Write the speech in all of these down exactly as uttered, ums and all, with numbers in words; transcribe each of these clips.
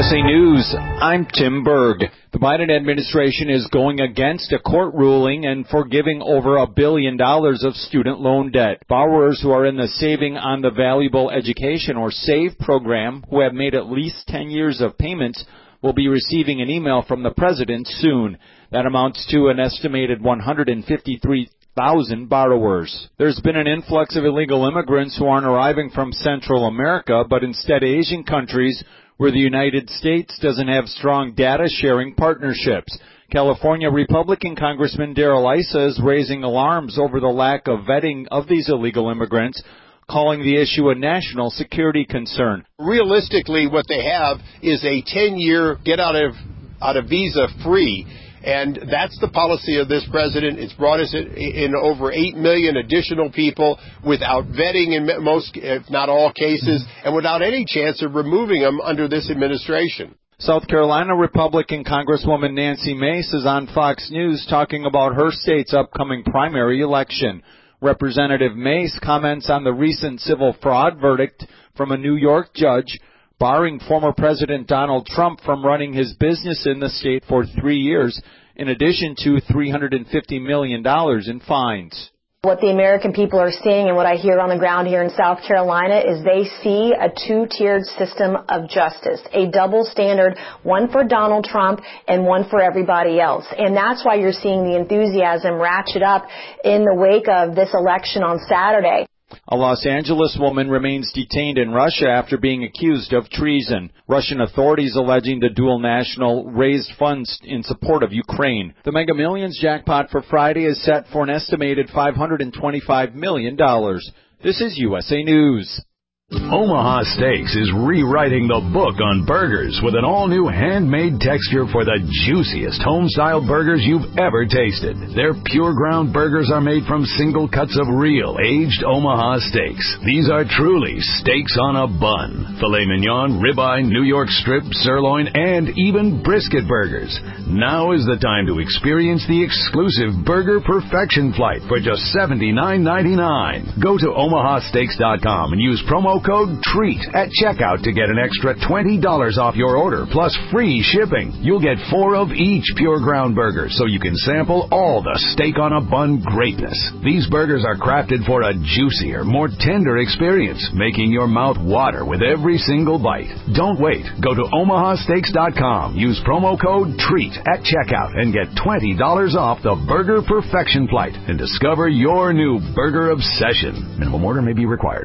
S A News, I'm Tim Berg. The Biden administration is going against a court ruling and forgiving over a billion dollars of student loan debt. Borrowers who are in the Saving on the Valuable Education, or SAVE program, who have made at least ten years of payments, will be receiving an email from the president soon. That amounts to an estimated one hundred fifty-three thousand borrowers. There's been an influx of illegal immigrants who aren't arriving from Central America, but instead Asian countries where the United States doesn't have strong data-sharing partnerships. California Republican Congressman Darrell Issa is raising alarms over the lack of vetting of these illegal immigrants, calling the issue a national security concern. Realistically, what they have is a ten-year get out of out of visa free. And that's the policy of this president. It's brought us in, in over eight million additional people without vetting in most, if not all cases, and without any chance of removing them under this administration. South Carolina Republican Congresswoman Nancy Mace is on Fox News talking about her state's upcoming primary election. Representative Mace comments on the recent civil fraud verdict from a New York judge barring former President Donald Trump from running his business in the state for three years, in addition to three hundred fifty million dollars in fines. What the American people are seeing and what I hear on the ground here in South Carolina is they see a two-tiered system of justice, a double standard, one for Donald Trump and one for everybody else. And that's why you're seeing the enthusiasm ratchet up in the wake of this election on Saturday. A Los Angeles woman remains detained in Russia after being accused of treason. Russian authorities alleging the dual national raised funds in support of Ukraine. The Mega Millions jackpot for Friday is set for an estimated five hundred twenty-five million dollars. This is U S A News. Omaha Steaks is rewriting the book on burgers with an all-new handmade texture for the juiciest home-style burgers you've ever tasted. Their pure ground burgers are made from single cuts of real, aged Omaha steaks. These are truly steaks on a bun. Filet mignon, ribeye, New York strip, sirloin, and even brisket burgers. Now is the time to experience the exclusive Burger Perfection Flight for just seventy-nine ninety-nine. Go to omaha steaks dot com and use promo code TREAT at checkout to get an extra twenty dollars off your order, plus free shipping. You'll get four of each pure ground burger, so you can sample all the steak on a bun greatness. These burgers are crafted for a juicier, more tender experience, making your mouth water with every single bite. Don't wait. Go to omaha steaks dot com. Use promo code TREAT at checkout and get twenty dollars off the Burger Perfection Flight and discover your new burger obsession. Minimum order may be required.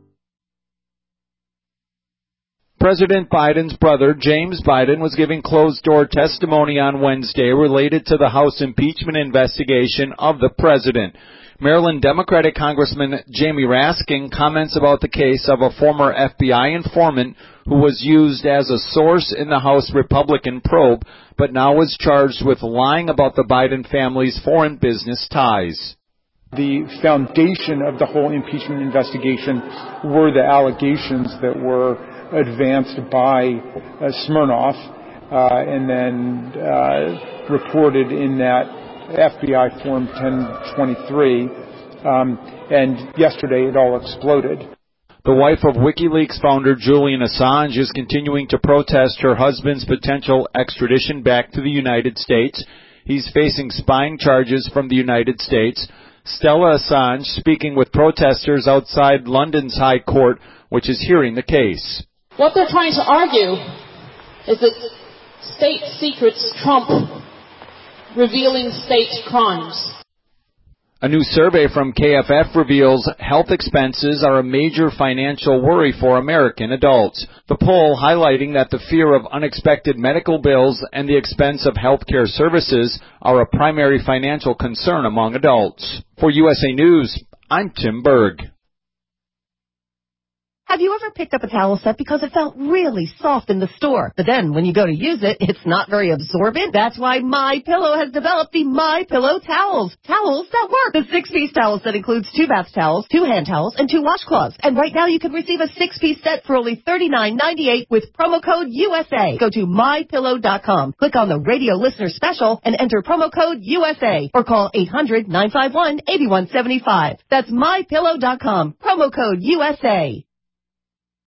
President Biden's brother, James Biden, was giving closed-door testimony on Wednesday related to the House impeachment investigation of the president. Maryland Democratic Congressman Jamie Raskin comments about the case of a former F B I informant who was used as a source in the House Republican probe, but now is charged with lying about the Biden family's foreign business ties. The foundation of the whole impeachment investigation were the allegations that were advanced by uh, Smirnoff uh, and then uh, reported in that F B I Form ten twenty-three, um, and yesterday it all exploded. The wife of WikiLeaks founder Julian Assange is continuing to protest her husband's potential extradition back to the United States. He's facing spying charges from the United States. Stella Assange speaking with protesters outside London's High Court, which is hearing the case. What they're trying to argue is that state secrets trump revealing state crimes. A new survey from K F F reveals health expenses are a major financial worry for American adults. The poll highlighting that the fear of unexpected medical bills and the expense of health care services are a primary financial concern among adults. For U S A News, I'm Tim Berg. Have you ever picked up a towel set because it felt really soft in the store, but then when you go to use it, it's not very absorbent? That's why MyPillow has developed the MyPillow towels. Towels that work. The six-piece towel set includes two bath towels, two hand towels, and two washcloths. And right now you can receive a six-piece set for only thirty-nine ninety-eight with promo code U S A. Go to my pillow dot com, click on the radio listener special, and enter promo code U S A, or call eight hundred nine five one eight one seven five. That's my pillow dot com, promo code U S A.